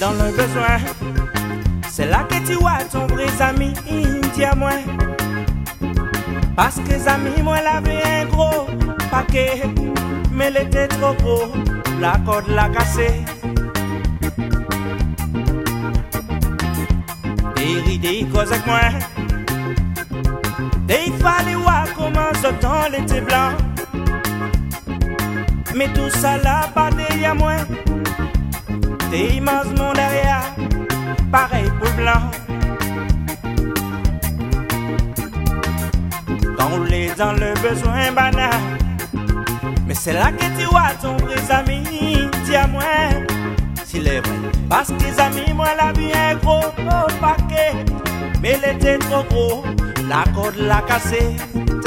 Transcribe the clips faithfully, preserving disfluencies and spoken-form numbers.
dans le besoin. C'est là que tu vois ton vrai ami, dis à moi. Parce que les amis, moi, l'avait un gros paquet, mais il était trop gros, la corde l'a cassé. Des idées cause avec moi. Et il fallait voir comment ce temps était blanc. Mais tout ça là, pas derrière moi. Des immenses mondes derrière, pareil pour le blanc. Quand on est dans le besoin banal, mais c'est là que tu vois ton vrai ami, dis à moi s'il est vrai. Parce que les amis, moi la vie un gros oh, paquet, mais il était trop gros, la corde l'a cassé.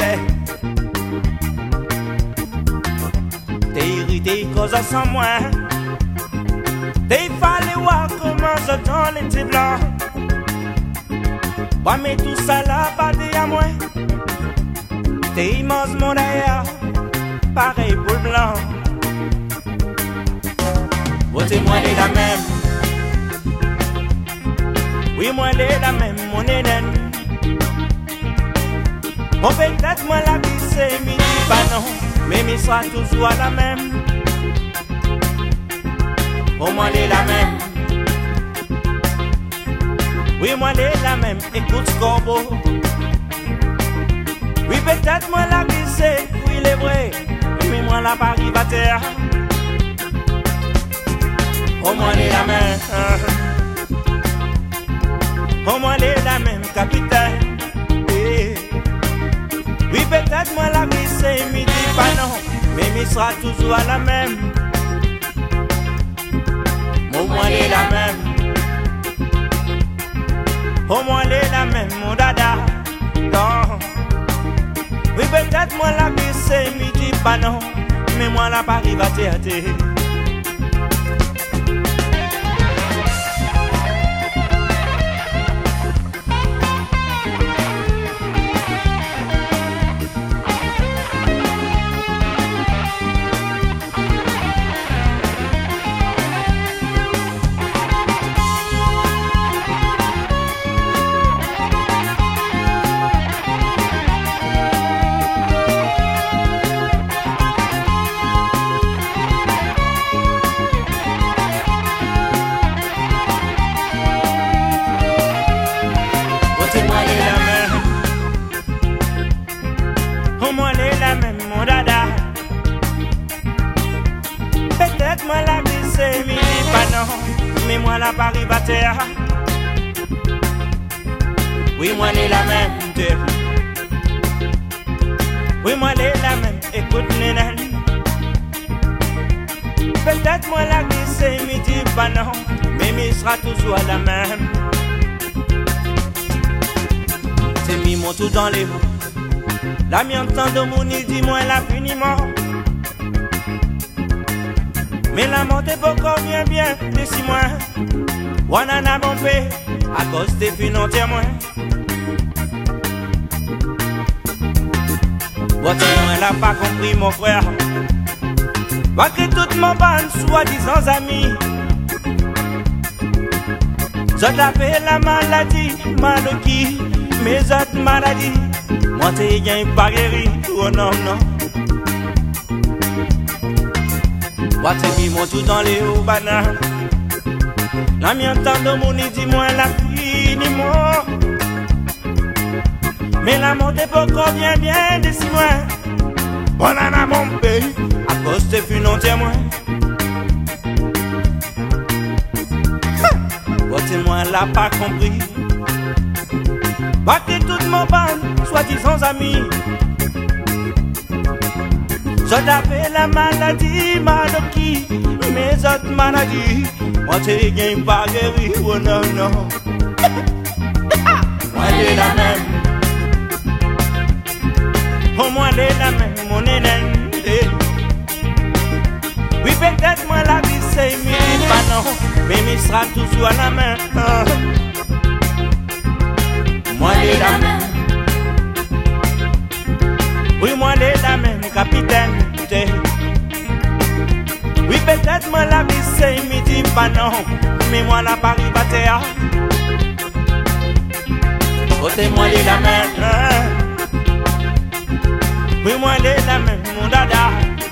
T'es irrité cause sans moi. T'es fallait voir comment ce temps était blanc. Ouais mais tout ça là pas derrière moi. T'es immense mon derrière, pareil pour le blanc. Votez moi les la même. Oui moi les la même mon éden. Bon peut-être moi la vie c'est midi pas non, mais il sera toujours la même. Oh moi les la même. Oui moi les la même. Écoute Corbeau. Oui peut-être moi la vie c'est oui il est vrai, mais moi la Paris va terre. Oh moi les la même. Oh moi les la même capitaine. Eh. Oui peut-être moi la vie c'est midi pas non, mais il sera toujours à la même. Au moins les la même. Au moins les la même mon dada. Non. Oui peut-être moi la vie c'est midi pas non, mais moi la Paris va t'aider. Peut-être moi la vie c'est midi pas non, mais moi la Paris va terre. Oui moi les la même terre. Oui moi les la même. Écoute nénan. Peut-être moi la vie c'est midi pas non, mais il sera toujours à la même. C'est mis mon tout dans les mots. La mi entend de mon nid, dis-moi la finiment. Mais la montée beaucoup bien bien de six mois. Wanana bombé à cause des financiers moins. Votre moi l'a pas compris mon frère. Va que toute mon bande soi-disant amis. Je l'appelle la maladie, maladie, mes autres maladies. Moi t'es gain pas guéri, oh non non. Moi t'es mis mon tout dans les hauts bananes. La mi entend de mon nid, dis-moi la finiment. Mais la montée beaucoup bien bien de six mois. Bon en a mon pays, à cause des financiers moins. Moi l'a pas compris. Pas que toute mon bande soi-disant amis. Je t'appelle la maladie, maladie, mes autres maladies. Moi t'es gain pas guéri, oh non non. Moi t'es la même. Oh moi t'es la même, mon éden. Oui peut-être moi la vie c'est midi pas non, mais il sera toujours à la main. Moi t'es la même. Oui moi t'es la même capitaine. Oui Peut-être moi la vie c'est midi pas non, mais moi la Paris pas terre. Côté moi les la même, oui moi les la même, mon dada.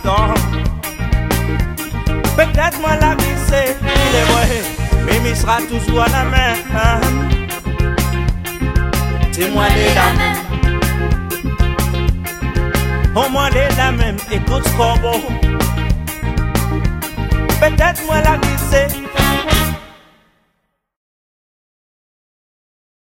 Peut-être moi la vie c'est il est vrai, mais il sera toujours à la même. C'est moi les la même, oh moi les la même, écoute ce corbeau. Peut-être moi la vie c'est